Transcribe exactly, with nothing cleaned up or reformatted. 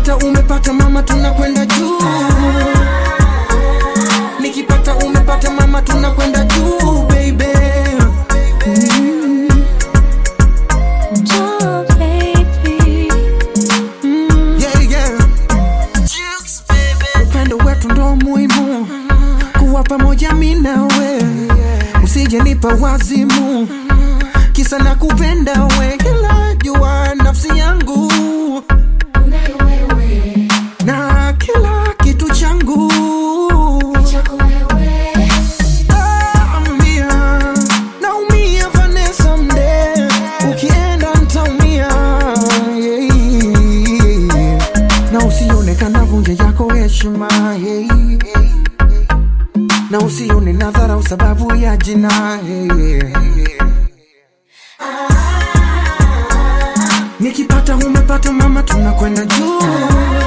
Nikipata umepata mama tunakwenda juu. Nikipata umepata mama tunakwenda juu baby. Mm. Oh baby. Mm. Yeah yeah. Juice baby. Upendo wetu ndo muhimu. Kuwa pamoja mimi nawe. Usije nipa wazimu. Kisa nakupenda we. Kila jua nafsi yangu. Na kila kitu changu. Naumia Vanessa mde. Ukienda ntaumia. Na usione kanavunja yako heshima. Na usione nadharau sababu ya jina. Nikipata umepata mama tunakwenda juu.